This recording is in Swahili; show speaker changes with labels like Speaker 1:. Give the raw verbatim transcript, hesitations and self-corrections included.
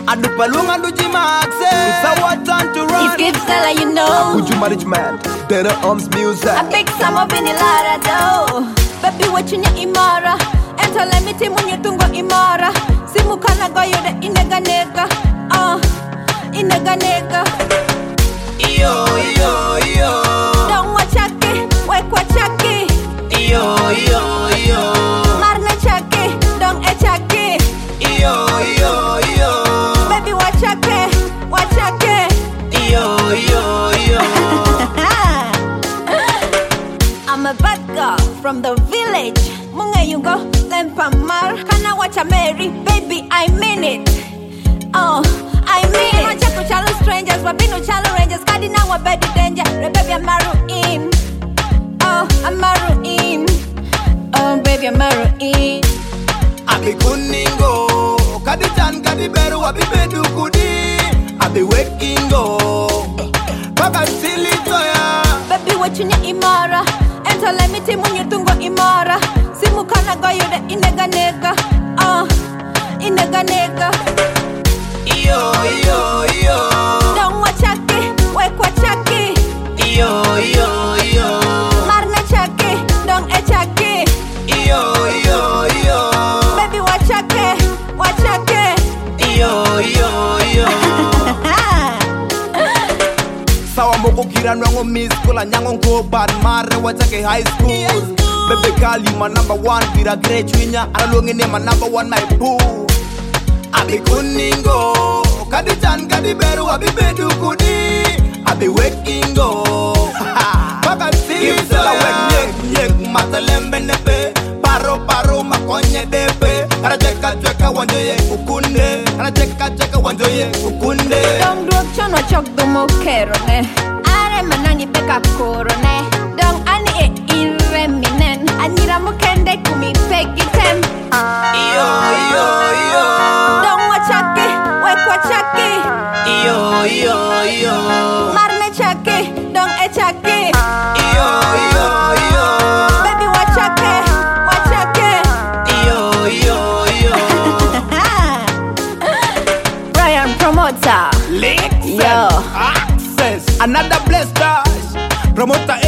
Speaker 1: Adu palung adu jimaxe. It's our time to run.
Speaker 2: It's Gibbs Stella, you know.
Speaker 1: Would you management? Then arms music.
Speaker 2: I pick some of in the lara though. Baby watching your imara. Enter let me team when you tungo imara. Simu kana go you the inega nega. Uh, inega nega.
Speaker 1: Yo yo yo.
Speaker 2: Don't watch ake, wake watch ake.
Speaker 1: Yo yo yo.
Speaker 2: Marna chake, don't e chake.
Speaker 1: Yo yo yo.
Speaker 2: Baby watch ake, watch ake.
Speaker 1: Yo yo yo.
Speaker 2: I'm a bad girl from the village. Munga you go, lempamar. Kana watch a Mary, baby I mean it. Oh, I mean it. Check to challenge strangers, wabinu challenge rangers. Kadina wa bed danger, baby I'm maru in. Oh, I'm maru in. Oh, baby I'm maru in.
Speaker 1: Abi kuningo, kadi chan kadi beru abi bedu kudi. Abi waking go, baka silly toya.
Speaker 2: Baby watching your imara. Enter let me team when you tungo imara. Simu kana go you the inega nega. Oh, inega nega.
Speaker 1: Yo yo yo.
Speaker 2: Don't watch ake, wake watch ake.
Speaker 1: Yo yo yo.
Speaker 2: Marna chake, don't e chake.
Speaker 1: Yo yo yo.
Speaker 2: Baby watch ake, watch ake.
Speaker 1: Yo yo yo. Sawa moko kira nwango miss kula nyango go bad mare watake high school. Baby girl you my number one, kira great winya. Alongi ne my number one my boo. Abi kuningo, kadi chan kadi beru abi bedu kudi. Abi waking go. Baka silly soya. Wek nyek nyek matalembe nepe. Paro paro makonye depe. Kana cheka cheka wanjoye ukunde. Kana cheka cheka wanjoye ukunde.
Speaker 2: Don't do chono chok domo kero ne. Are manangi beka koro ne. Don't ani e ire minen. Anira mukende kumi pegi tem.
Speaker 1: Yo yo yo.
Speaker 2: Don't watch ake, wake watch ake.
Speaker 1: Yo yo yo.
Speaker 2: Marne chake, don't e chake.
Speaker 1: Yo yo yo.
Speaker 2: Baby watch ake, watch ake.
Speaker 1: Yo yo yo.
Speaker 2: Brian Promoter.
Speaker 1: Listen,
Speaker 2: Yo.
Speaker 1: access, another blessed stars. Promoter